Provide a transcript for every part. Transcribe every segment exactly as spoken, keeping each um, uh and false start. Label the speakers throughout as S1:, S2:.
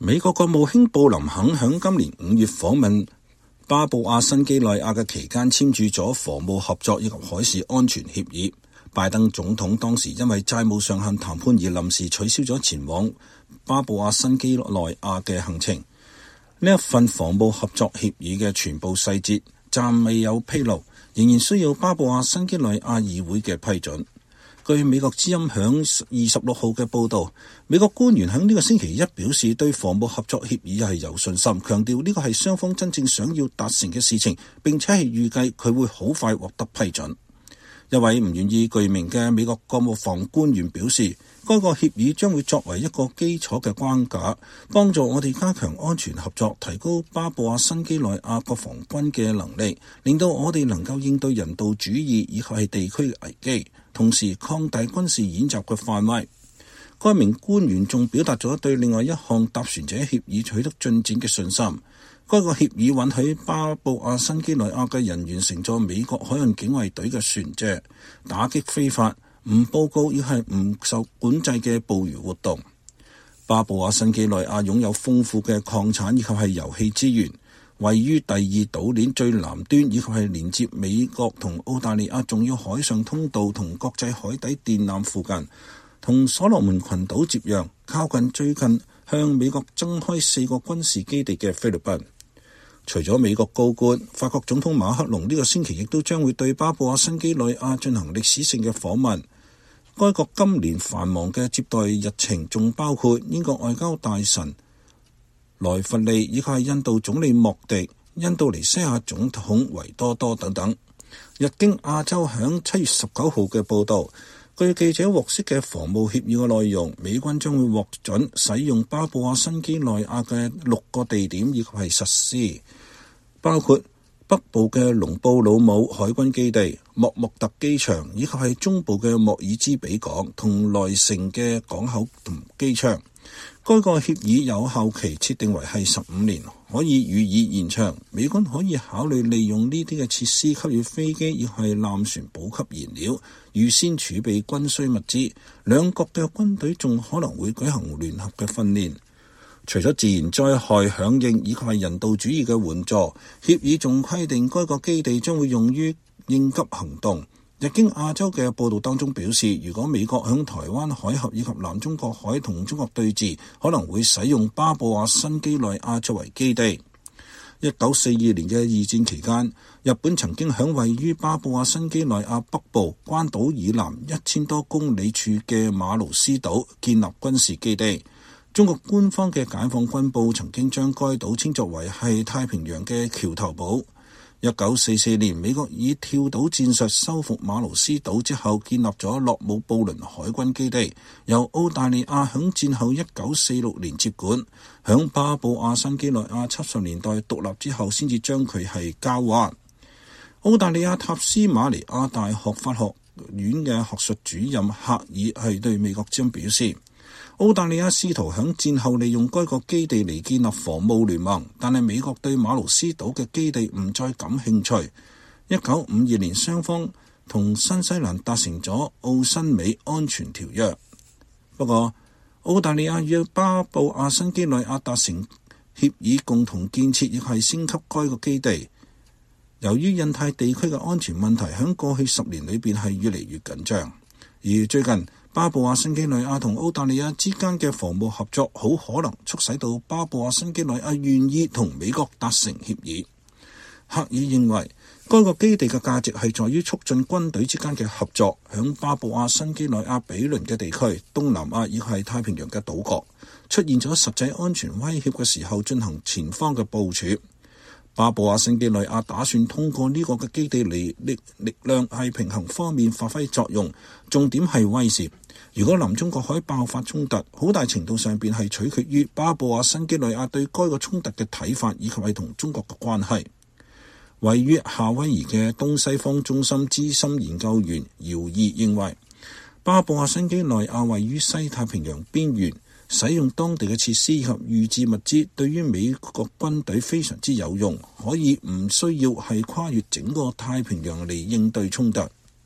S1: 美國國務卿布林肯喺今年五月訪問巴布亞新幾內亞嘅期間簽署咗防務合作以及海事安全協議。拜登總統當時因為債務上限談判而臨時取消咗前往巴布亞新幾內亞嘅行程。呢一份防務合作協議嘅全部細節暫未有披露，仍然需要巴布亞新幾內亞議會嘅批准。據美國之音響二十六號嘅報導，美國官員喺呢個星期一表示對防務合作協議係有信心，強調呢個係雙方真正想要達成嘅事情，並且係預計佢會好快獲得批准。一位唔願意具名嘅美國國務防官員表示，該個協議將會作為一個基礎嘅框架，幫助我哋加強安全合作，提高巴布亞新幾內亞國防軍嘅能力，令到我哋能夠應對人道主義以及係地區嘅危機，同時擴大軍事演習嘅範圍。該名官員仲表達咗對另外一項搭船者協議取得進展嘅信心。該個協議允許巴布亞新幾內亞嘅人員乘坐美國海岸警衛隊嘅船隻，打擊非法、唔報告亦係唔受管制嘅捕魚活動。巴布亞新幾內亞擁有豐富嘅礦產以及係油氣資源，位於第二島鏈最南端，以及係連接美國同澳大利亞重要海上通道同國際海底電纜附近，同所羅門群島接壤，靠近最近向美國增開四個軍事基地嘅菲律賓。除咗美國高官，法國總統馬克龍呢個星期亦都將會對巴布亞新幾內亞進行歷史性嘅訪問。該國今年繁忙嘅接待日程仲包括英國外交大臣萊弗利以及係印度總理莫迪、印度尼西亞總統維多多等等。日經亞洲響七月十九號嘅報導，據記者獲悉嘅防務協議嘅內容，美軍將會獲准使用巴布亞新幾內亞嘅六個地點以及係實施，包括北部嘅隆布魯姆海軍基地、莫莫特機場，以及係中部嘅莫爾茲比港同萊城嘅港口同機場。該個協議有效期設定為係十五年，可以予以延長。美軍可以考慮利用呢啲嘅設施給予飛機亦係艦船補給燃料，預先儲備軍需物資。兩國嘅軍隊仲可能會舉行聯合嘅訓練。除咗自然災害響應以及係人道主義嘅援助，協議仲規定該個基地將會用於應急行動。日經亞洲嘅報導當中表示，如果美國響台灣海峽以及南中國海同中國對峙，可能會使用巴布亞新幾內亞作為基地。一九四二年嘅二戰期間，日本曾經響位於巴布亞新幾內亞北部關島以南一千多公里處嘅馬盧斯島建立軍事基地。中國官方嘅解放軍報曾經將該島稱作為係太平洋嘅橋頭堡。一九四四年，美國以跳島戰術收復馬盧斯島之後，建立咗洛姆布倫海軍基地，由澳大利亞響戰後一九四六年接管。響巴布亞新幾內亞七十年代獨立之後，先至將佢係交還。澳大利亞塔斯馬尼亞大學法學院嘅學術主任赫爾係對美國之音表示，澳大利亞試圖響戰後利用該個基地嚟建立防務聯盟，但係美國對馬盧斯島嘅基地唔再感興趣。一九五二年，雙方同新西蘭達成咗澳新美安全條約。不過，澳大利亞與巴布亞新幾內亞達成協議，共同建設亦係升級該個基地。由於印太地區嘅安全問題喺過去十年裏邊係越嚟越緊張，而最近巴布亞新幾內亞同澳大利亞之間嘅防務合作，好可能促使到巴布亞新幾內亞願意同美國達成協議。赫爾認為，該個基地嘅價值係在於促進軍隊之間嘅合作，響巴布亞新幾內亞比鄰嘅地區、東南亞以及係太平洋嘅島國出現咗實際安全威脅嘅時候，進行前方嘅部署。巴布亞新幾內亞打算通過呢個嘅基地嚟力力量係平衡方面發揮作用，重點係威懾。如果南中國海爆發衝突，好大程度上邊係取決於巴布亞新幾內亞對該個衝突嘅睇法，以及係同中國嘅關係。位於夏威夷嘅東西方中心資深研究員姚義認為，巴布亞新幾內亞位於西太平洋邊緣，使用當地嘅設施及預置物資，對於美國軍隊非常之有用，可以唔需要係跨越整個太平洋嚟應對衝突。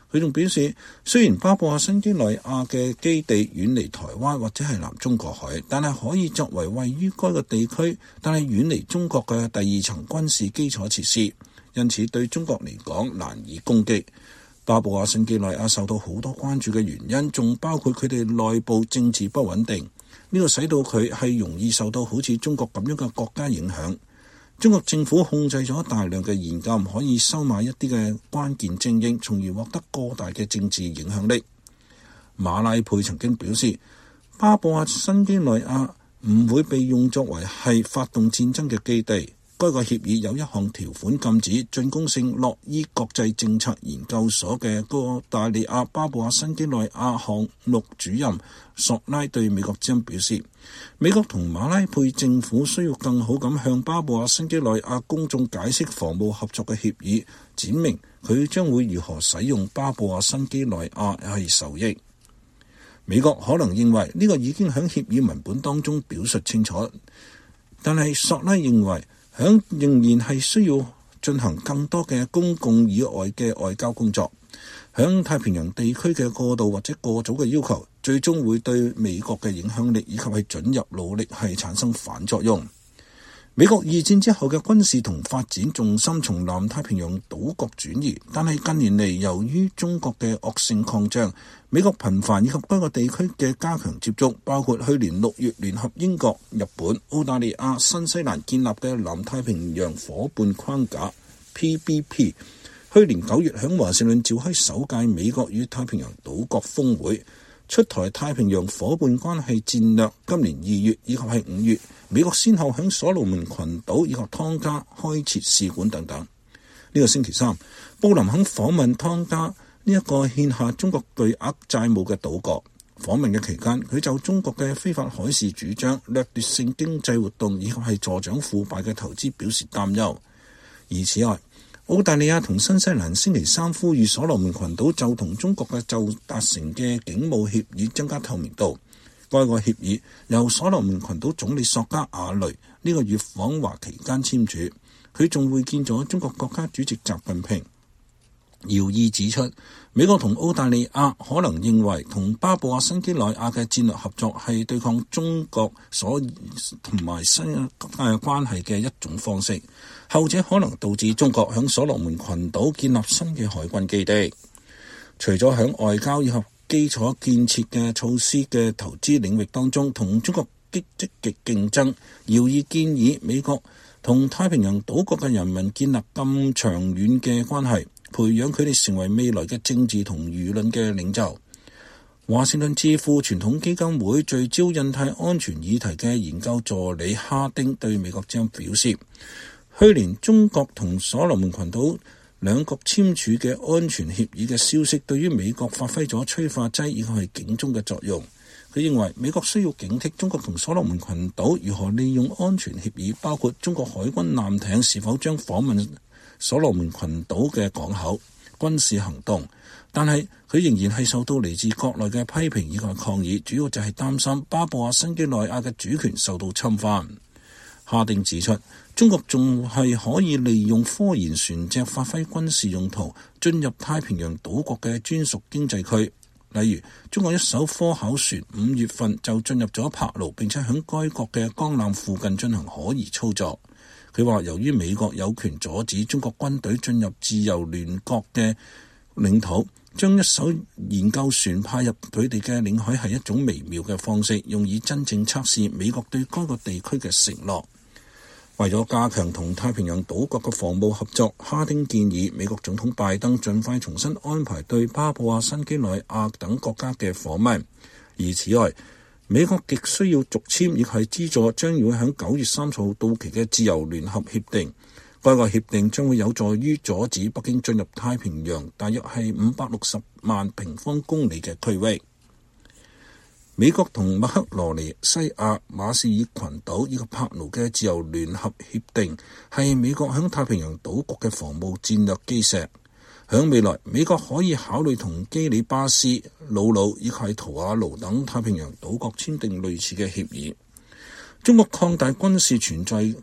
S1: 佢仲表示，雖然巴布亞新幾內亞嘅基地遠離台灣或者係南中國海，但係可以作為位於該個地區，但係遠離中國嘅第二層軍事基礎設施，因此對中國嚟講難以攻擊。巴布亞新幾內亞受到好多關注嘅原因，仲包括佢哋內部政治不穩定，呢個使到佢係容易受到好似中國咁樣嘅國家影響。中國政府控制咗大量嘅現金，可以收買一啲嘅關鍵精英，從而獲得過大嘅政治影響力。馬拉佩曾經表示，巴布亞新幾內亞唔會被用作為係發動戰爭嘅基地。該個協議有一項條款禁止進攻性洛伊國際政策研究所嘅澳大利亞巴布亞新幾內亞項目主任索拉對美國之音表示，美國同馬拉佩政府需要更好咁向巴布亞新幾內亞公眾解釋防務合作嘅協議，展明佢將會如何使用巴布亞新幾內亞係受益。美國可能認為呢個已經喺協議文本當中表述清楚，但係索拉認為響仍然係需要進行更多嘅公共以外嘅外交工作。響太平洋地區嘅過度或者過早嘅要求，最終會對美國嘅影響力以及係准入努力係產生反作用。美國二戰之後嘅軍事同發展重心從南太平洋島國轉移，但係近年嚟由於中國嘅惡性擴張，美國頻繁以及該個地區嘅加強接觸，包括去年六月聯合英國、日本、澳大利亞、新西蘭建立嘅南太平洋夥伴框架 P B P， 去年九月喺華盛頓召開首屆美國與太平洋島國峰會，出台太平洋夥伴關係戰略，今年二月以及係五月，美國先後喺所羅門群島以及湯加開設使館等等。呢、這個星期三，布林肯訪問湯加呢一個欠下中國巨額債務嘅島國。訪問嘅期間，佢就中國嘅非法海事主張、掠奪性經濟活動以及係助長腐敗嘅投資表示擔憂。而此外，澳大利亞同新西蘭星期三呼籲所羅門群島就同中國嘅就達成嘅警務協議增加透明度。該個協議由所羅門群島總理索加瓦雷呢個月訪華期間簽署，佢仲會見咗中國國家主席習近平。姚意指出，美國同澳大利亞可能認為同巴布亞新幾內亞嘅戰略合作係對抗中國所同埋新嘅關係嘅一種方式，後者可能導致中國響所羅門群島建立新嘅海軍基地。除咗響外交以及基礎建設嘅措施嘅投資領域當中同中國積極競爭，姚意建議美國同太平洋島國嘅人民建立咁長遠嘅關係，培養佢哋成為未來嘅政治同輿論嘅領袖。華盛頓智庫傳統基金會聚焦印太安全議題嘅研究助理哈丁對美國之音表示，去年中國同所羅門群島兩國簽署嘅安全協議嘅消息，對於美國發揮咗催化劑以及係警鐘嘅作用。佢認為美國需要警惕中國同所羅門群島如何利用安全協議，包括中國海軍艦艇是否將訪問所羅門群島嘅港口軍事行動。但係佢仍然係受到嚟自國內嘅批評以及抗議，主要就係擔心巴布亞新幾內亞嘅主權受到侵犯。哈丁指出，中國仲係可以利用科研船隻發揮軍事用途，進入太平洋島國嘅專屬經濟區。例如，中國一艘科考船五月份就進入咗柏勞，並且喺該國嘅江南附近進行可疑操作。佢話，由於美國有權阻止中國軍隊進入自由聯國嘅領土，將一艘研究船派入佢哋嘅領海係一種微妙嘅方式，用以真正測試美國對該個地區嘅承諾。為咗加強同太平洋島國嘅防務合作，哈丁建議美國總統拜登盡快重新安排對巴布亞新幾內亞等國家嘅訪問。而此外，美國極需要續簽亦係資助將要喺九月三十號到期嘅自由聯合協定。該個協定將會有助於阻止北京進入太平洋大約係五百六十萬平方公里嘅區域。美國同密克羅尼西亞、馬紹爾群島以及帕勞嘅自由聯合協定係美國喺太平洋島國嘅防務戰略基石。喺未來，美國可以考慮同基里巴斯、瑙魯以及圖瓦盧等太平洋島國簽訂類似嘅協議。中國擴大軍事存在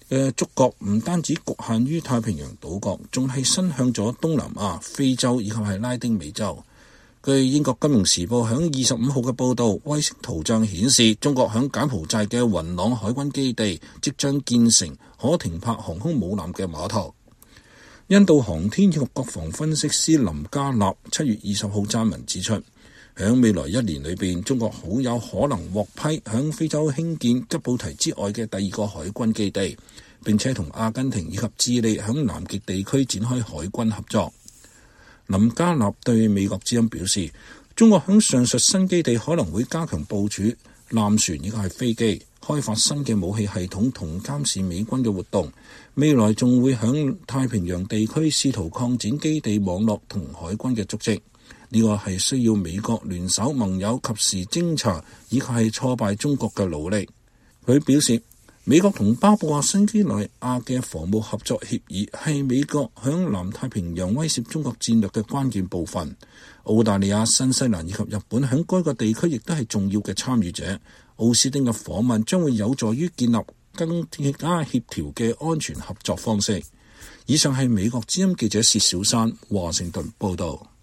S1: 嘅觸角唔單止局限於太平洋島國，仲係伸向咗東南亞、非洲以及係拉丁美洲。據英國金融時報響二十五號嘅報導，衛星圖像顯示，中國響柬埔寨嘅雲朗海軍基地即將建成可停泊航空母艦嘅碼頭。印度航天及國防分析師林加納七月二十號撰文指出，響未來一年裏邊，中國好有可能獲批響非洲興建吉布提之外嘅第二個海軍基地，並且同阿根廷以及智利響南極地區展開海軍合作。林加納對美國之音表示，中國響上述新基地可能會加強部署艦船以及係飛機，開發新嘅武器系統同監視美軍嘅活動。未來仲會響太平洋地區試圖擴展基地網絡同海軍嘅足跡。呢個係需要美國聯手盟友及時偵查以及係挫敗中國嘅努力。佢表示，美國同巴布亞新幾內亞嘅防務合作協議係美國響南太平洋威懾中國戰略嘅關鍵部分。澳大利亞、新西蘭以及日本響該個地區亦都係重要嘅參與者。奧斯汀嘅訪問將會有助於建立更加協調嘅安全合作方式。以上係美國之音記者薛小山華盛頓報道。